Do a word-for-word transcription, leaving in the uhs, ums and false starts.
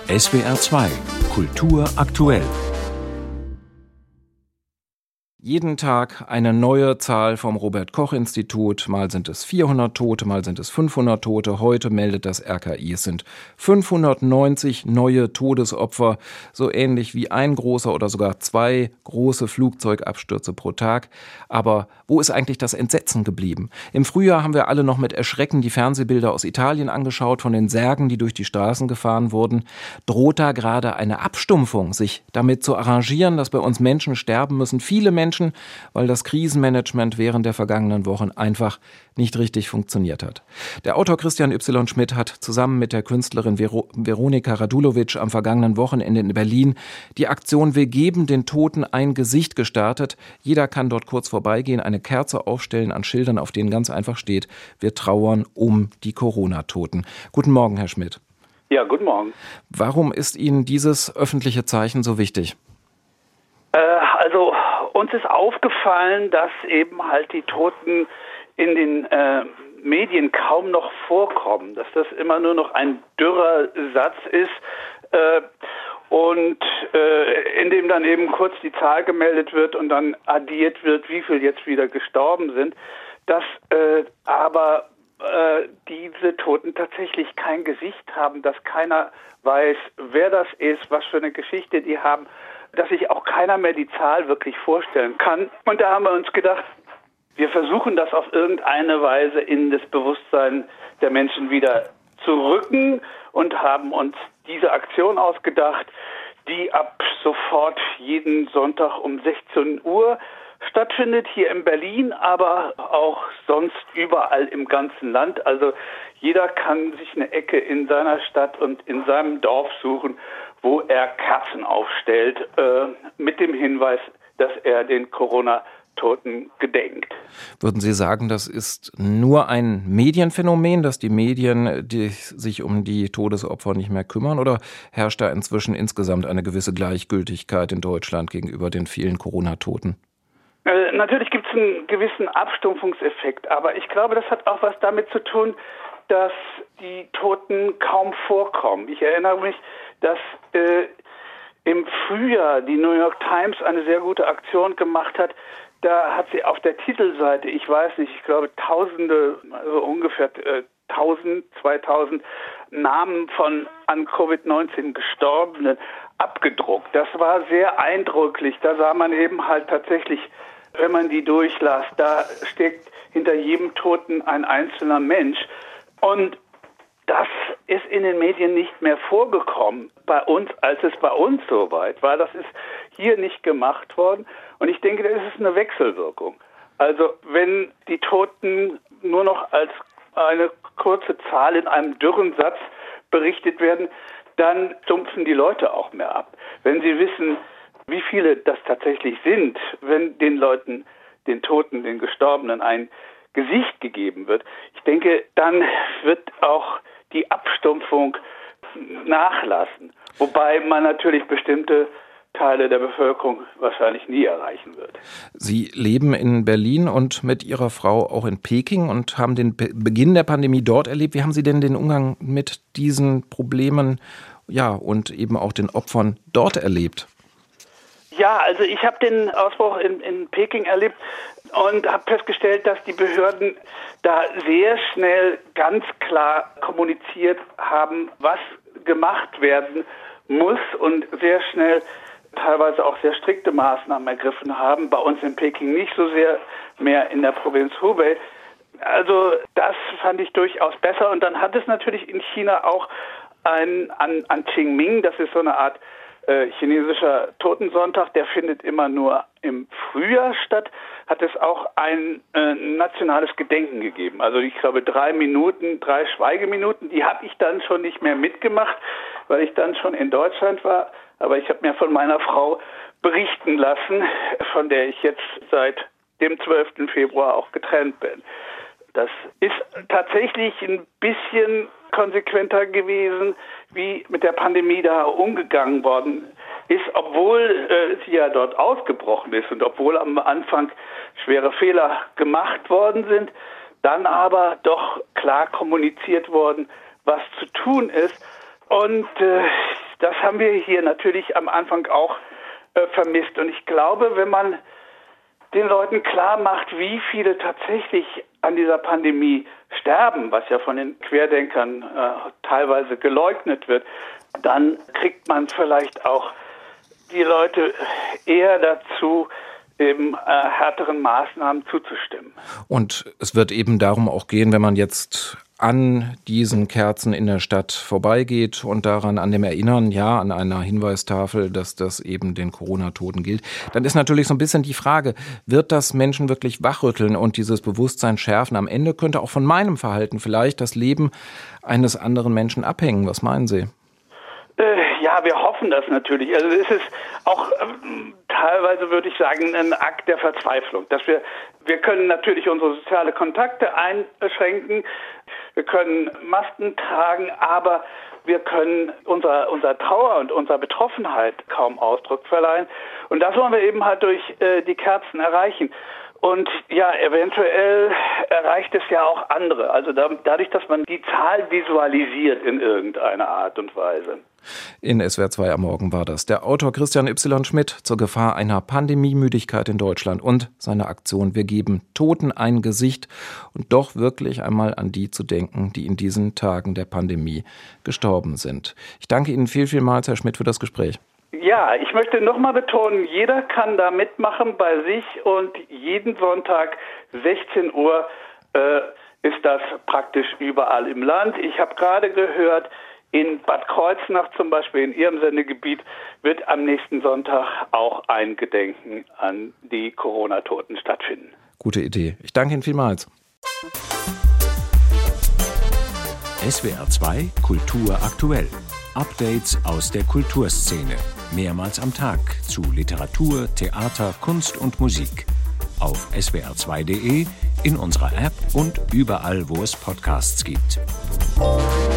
S W R zwei Kultur aktuell. Jeden Tag eine neue Zahl vom Robert-Koch-Institut. Mal sind es vierhundert Tote, mal sind es fünfhundert Tote. Heute meldet das R K I, es sind fünfhundertneunzig neue Todesopfer. So ähnlich wie ein großer oder sogar zwei große Flugzeugabstürze pro Tag. Aber wo ist eigentlich das Entsetzen geblieben? Im Frühjahr haben wir alle noch mit Erschrecken die Fernsehbilder aus Italien angeschaut, von den Särgen, die durch die Straßen gefahren wurden. Droht da gerade eine Abstumpfung, sich damit zu arrangieren, dass bei uns Menschen sterben müssen? Viele Menschen, weil das Krisenmanagement während der vergangenen Wochen einfach nicht richtig funktioniert hat. Der Autor Christian Y. Schmidt hat zusammen mit der Künstlerin Vero- Veronika Radulovic am vergangenen Wochenende in Berlin die Aktion Wir geben den Toten ein Gesicht gestartet. Jeder kann dort kurz vorbeigehen, eine Kerze aufstellen an Schildern, auf denen ganz einfach steht: Wir trauern um die Corona-Toten. Guten Morgen, Herr Schmidt. Ja, guten Morgen. Warum ist Ihnen dieses öffentliche Zeichen so wichtig? Äh, also uns ist aufgefallen, dass eben halt die Toten in den äh, Medien kaum noch vorkommen, dass das immer nur noch ein dürrer Satz ist äh, und äh, in dem dann eben kurz die Zahl gemeldet wird und dann addiert wird, wie viel jetzt wieder gestorben sind, dass äh, aber äh, diese Toten tatsächlich kein Gesicht haben, dass keiner weiß, wer das ist, was für eine Geschichte die haben, dass sich auch keiner mehr die Zahl wirklich vorstellen kann. Und da haben wir uns gedacht, wir versuchen das auf irgendeine Weise in das Bewusstsein der Menschen wieder zu rücken und haben uns diese Aktion ausgedacht, die ab sofort jeden Sonntag um sechzehn Uhr stattfindet, hier in Berlin, aber auch sonst überall im ganzen Land. Also jeder kann sich eine Ecke in seiner Stadt und in seinem Dorf suchen, wo er Kerzen aufstellt, äh, mit dem Hinweis, dass er den Corona-Toten gedenkt. Würden Sie sagen, das ist nur ein Medienphänomen, dass die Medien die sich um die Todesopfer nicht mehr kümmern, oder herrscht da inzwischen insgesamt eine gewisse Gleichgültigkeit in Deutschland gegenüber den vielen Corona-Toten? Äh, natürlich gibt es einen gewissen Abstumpfungseffekt, aber ich glaube, das hat auch was damit zu tun, dass die Toten kaum vorkommen. Ich erinnere mich, dass äh, im Frühjahr die New York Times eine sehr gute Aktion gemacht hat. Da hat sie auf der Titelseite, ich weiß nicht, ich glaube Tausende, also ungefähr äh, tausend, zweitausend Namen von an Covid neunzehn Gestorbenen abgedruckt. Das war sehr eindrücklich. Da sah man eben halt tatsächlich, wenn man die durchlas, da steckt hinter jedem Toten ein einzelner Mensch. Und das ist in den Medien nicht mehr vorgekommen bei uns, als es bei uns so weit war. Das ist hier nicht gemacht worden. Und ich denke, das ist eine Wechselwirkung. Also wenn die Toten nur noch als eine kurze Zahl in einem dürren Satz berichtet werden, dann stumpfen die Leute auch mehr ab. Wenn sie wissen, wie viele das tatsächlich sind, wenn den Leuten, den Toten, den Gestorbenen ein Gesicht gegeben wird, ich denke, dann wird auch die Abstumpfung nachlassen. Wobei man natürlich bestimmte Teile der Bevölkerung wahrscheinlich nie erreichen wird. Sie leben in Berlin und mit Ihrer Frau auch in Peking und haben den Be- Beginn der Pandemie dort erlebt. Wie haben Sie denn den Umgang mit diesen Problemen, ja, und eben auch den Opfern dort erlebt? Ja, also ich habe den Ausbruch in, in Peking erlebt und habe festgestellt, dass die Behörden da sehr schnell ganz klar kommuniziert haben, was gemacht werden muss, und sehr schnell teilweise auch sehr strikte Maßnahmen ergriffen haben. Bei uns in Peking nicht so sehr, mehr in der Provinz Hubei. Also das fand ich durchaus besser. Und dann hat es natürlich in China auch ein, an, an Qingming, das ist so eine Art äh, chinesischer Totensonntag, der findet immer nur im Frühjahr statt, hat es auch ein äh, nationales Gedenken gegeben. Also ich glaube drei Minuten, drei Schweigeminuten, die habe ich dann schon nicht mehr mitgemacht, weil ich dann schon in Deutschland war. Aber ich habe mir von meiner Frau berichten lassen, von der ich jetzt seit dem zwölften Februar auch getrennt bin. Das ist tatsächlich ein bisschen konsequenter gewesen, wie mit der Pandemie da umgegangen worden ist, obwohl äh, sie ja dort ausgebrochen ist und obwohl am Anfang schwere Fehler gemacht worden sind, dann aber doch klar kommuniziert worden, was zu tun ist. Und äh, Das haben wir hier natürlich am Anfang auch äh, vermisst. Und ich glaube, wenn man den Leuten klar macht, wie viele tatsächlich an dieser Pandemie sterben, was ja von den Querdenkern äh, teilweise geleugnet wird, dann kriegt man vielleicht auch die Leute eher dazu, eben äh, härteren Maßnahmen zuzustimmen. Und es wird eben darum auch gehen, wenn man jetzt an diesen Kerzen in der Stadt vorbeigeht und daran an dem Erinnern, ja, an einer Hinweistafel, dass das eben den Corona-Toten gilt, dann ist natürlich so ein bisschen die Frage, wird das Menschen wirklich wachrütteln und dieses Bewusstsein schärfen? Am Ende könnte auch von meinem Verhalten vielleicht das Leben eines anderen Menschen abhängen. Was meinen Sie? Äh, ja, wir hoffen das natürlich. Also es ist auch ähm, teilweise, würde ich sagen, ein Akt der Verzweiflung, dass wir, wir können natürlich unsere sozialen Kontakte einschränken, wir können Masken tragen, aber wir können unserer, unserer Trauer und unserer Betroffenheit kaum Ausdruck verleihen. Und das wollen wir eben halt durch äh, die Kerzen erreichen. Und ja, eventuell erreicht es ja auch andere. Also da, dadurch, dass man die Zahl visualisiert in irgendeiner Art und Weise. In S W R zwei am Morgen war das der Autor Christian Y. Schmidt zur Gefahr einer Pandemiemüdigkeit in Deutschland und seine Aktion Wir geben Toten ein Gesicht und doch wirklich einmal an die zu denken, die in diesen Tagen der Pandemie gestorben sind. Ich danke Ihnen viel, vielmals, Herr Schmidt, für das Gespräch. Ja, ich möchte nochmal betonen, jeder kann da mitmachen bei sich und jeden Sonntag sechzehn Uhr äh, ist das praktisch überall im Land. Ich habe gerade gehört, in Bad Kreuznach zum Beispiel, in Ihrem Sendegebiet, wird am nächsten Sonntag auch ein Gedenken an die Corona-Toten stattfinden. Gute Idee. Ich danke Ihnen vielmals. S W R zwei Kultur aktuell. Updates aus der Kulturszene. Mehrmals am Tag zu Literatur, Theater, Kunst und Musik. Auf S W R zwei Punkt de, in unserer App und überall, wo es Podcasts gibt.